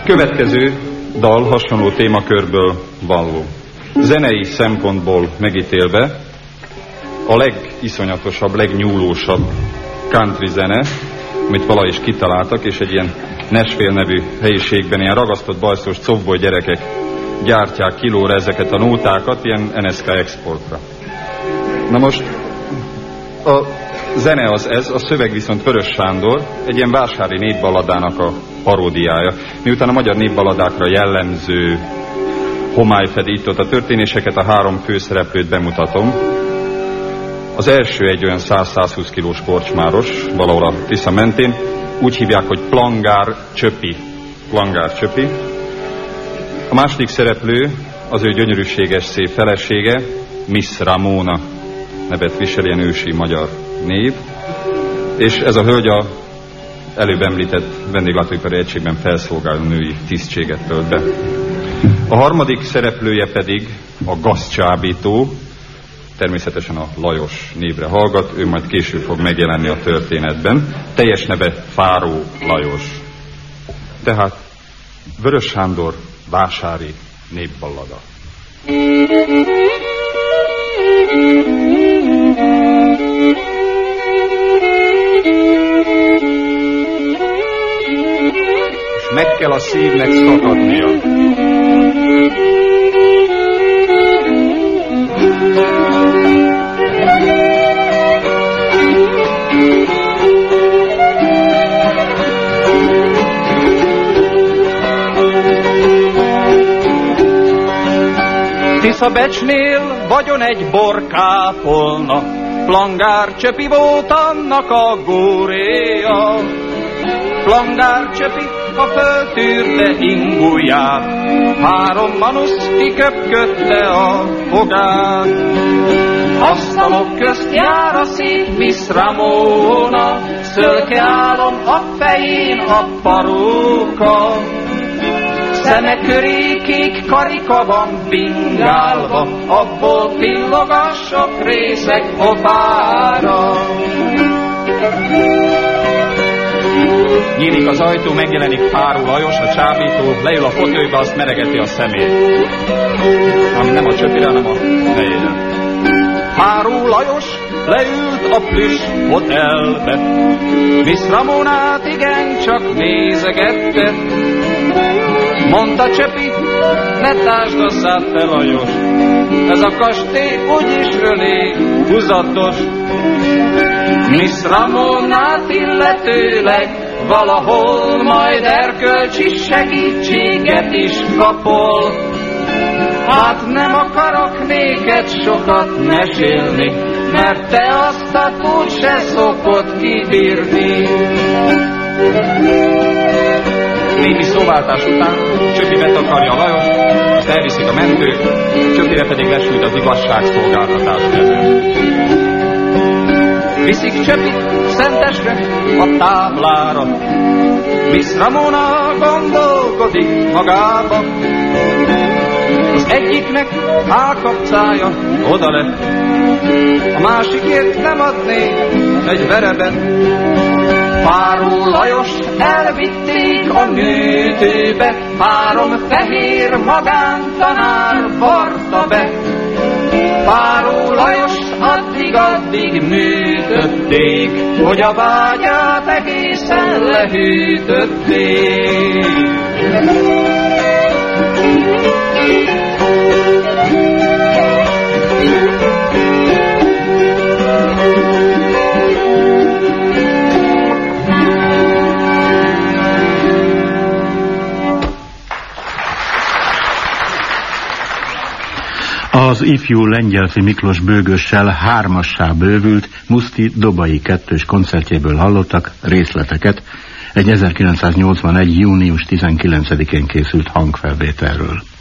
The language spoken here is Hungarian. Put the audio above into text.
Következő dal hasonló témakörből való. Zenei szempontból megítélve a legiszonyatosabb, legnyúlósabb country zene, amit valahogy is kitaláltak, és egy ilyen Nashville nevű helyiségben ilyen ragasztott bajszos cofboly gyerekek gyártják kilóra ezeket a nótákat, ilyen NSK exportra. Na most a zene az ez, a szöveg viszont Vörös Sándor, egy ilyen vásári népballadának a paródiája. Miután a magyar népballadákra jellemző homály fedi itt a történéseket, a három főszereplőt bemutatom. Az első egy olyan 100-120 kilós korcsmáros, valahol a Tisza mentén, úgy hívják, hogy Plangár Csöpi. Plangár Csöpi. A második szereplő az ő gyönyörűséges szép felesége, Miss Ramona nevet visel, ilyen ősi magyar név, és ez a hölgy a előbb említett vendéglátóipari egységben felszolgáló női tisztséget tölt be. A harmadik szereplője pedig a gazcsábító, természetesen a Lajos névre hallgat, ő majd később fog megjelenni a történetben. Teljes neve Fáró Lajos. Tehát Vörös Sándor vásári népballada. És meg kell a szívnek szakadnia. Tiszabecsnél vagyon egy borkápolna, Plangár Csöpi volt annak a góréja. Plangár Csöpi a föltűrte ingujját, három manusz kiköpködte a fogát. Asztalok közt jár a szép Miss Ramona, szőke álom a fején a paróka. Szeme köré kék karika van bingálva, abból pillog a sok részeg pofára. Nyílik az ajtó, megjelenik Fáró Lajos, a csábító, leül a fotölybe, azt meregeti a szemét. Ami nem a Csöpire, hanem a nejére. Fáró Lajos leült a plüss hotelbe, Miss Ramonát igencsak nézegette. Mondta Csöpi, ne tásd a szád fel, Lajos, ez a kastély úgyis elég húzatos. Miss Ramonát illetőleg valahol majd erkölcsi segítséget is kapol. Hát nem akarok néked sokat mesélni, mert te azt a túl se szokod kibírni. Némi szóváltás után Csöpi betakarja a Lajos, azt elviszik a mentők, Csöpire pedig lesült az igazságszolgáltatás neve. Viszik Csöpit Szentesre a táblára, Miss Ramona gondolkodik magába. Az egyiknek állkapcája oda lett, a másikért nem adné egy verebet. Fáró Lajos elvitték a műtőbe, három fehér magántanár varta be. Fáró Lajos addig műtötték, hogy a vágyát egészen lehűtötték. Az ifjú Lengyelfi Miklós Bőgössel hármassá bővült Muszti Dobai kettős koncertjéből hallottak részleteket egy 1981. június 19-én készült hangfelvételről.